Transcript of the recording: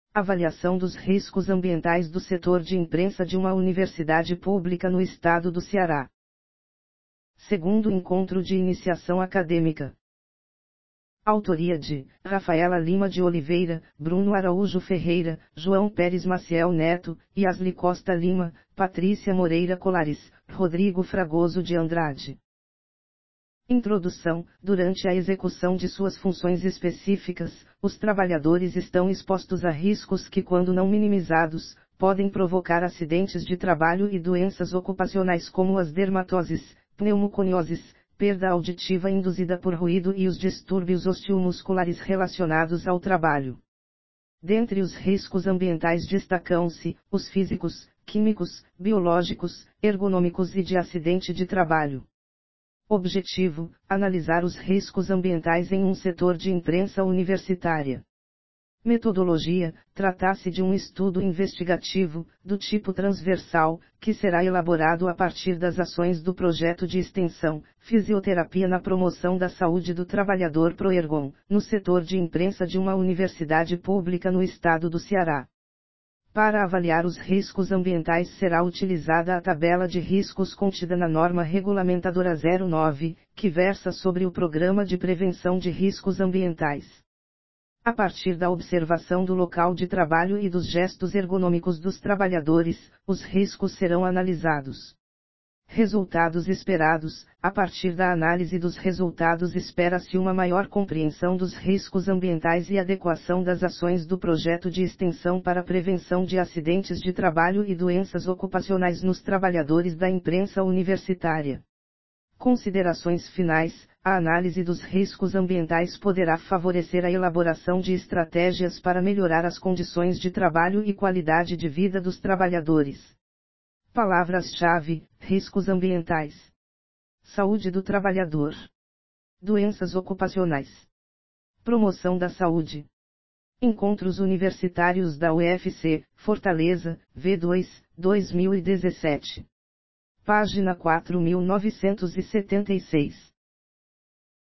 Avaliação dos riscos ambientais do setor de imprensa de uma universidade pública no estado do Ceará. Segundo encontro de iniciação acadêmica. Autoria de Rafaela Lima de Oliveira, Bruno Araújo Ferreira, João Pérez Maciel Neto, Yasli Costa Lima, Patrícia Moreira Colares, Rodrigo Fragoso de Andrade. Introdução. Durante a execução de suas funções específicas, os trabalhadores estão expostos a riscos que, quando não minimizados, podem provocar acidentes de trabalho e doenças ocupacionais como as dermatoses, pneumoconioses, perda auditiva induzida por ruído e os distúrbios osteomusculares relacionados ao trabalho. Dentre os riscos ambientais destacam-se os físicos, químicos, biológicos, ergonômicos e de acidente de trabalho. Objetivo: analisar os riscos ambientais em um setor de imprensa universitária. Metodologia: trata-se de um estudo investigativo, do tipo transversal, que será elaborado a partir das ações do projeto de extensão, Fisioterapia na Promoção da Saúde do Trabalhador Proergon, no setor de imprensa de uma universidade pública no estado do Ceará. Para avaliar os riscos ambientais será utilizada a tabela de riscos contida na norma regulamentadora 09, que versa sobre o Programa de Prevenção de Riscos Ambientais. A partir da observação do local de trabalho e dos gestos ergonômicos dos trabalhadores, os riscos serão analisados. Resultados esperados: a partir da análise dos resultados espera-se uma maior compreensão dos riscos ambientais e adequação das ações do projeto de extensão para a prevenção de acidentes de trabalho e doenças ocupacionais nos trabalhadores da imprensa universitária. Considerações finais: a análise dos riscos ambientais poderá favorecer a elaboração de estratégias para melhorar as condições de trabalho e qualidade de vida dos trabalhadores. Palavras-chave: riscos ambientais, saúde do trabalhador, doenças ocupacionais, promoção da saúde. Encontros Universitários da UFC, Fortaleza, V2, 2017. Página 4976.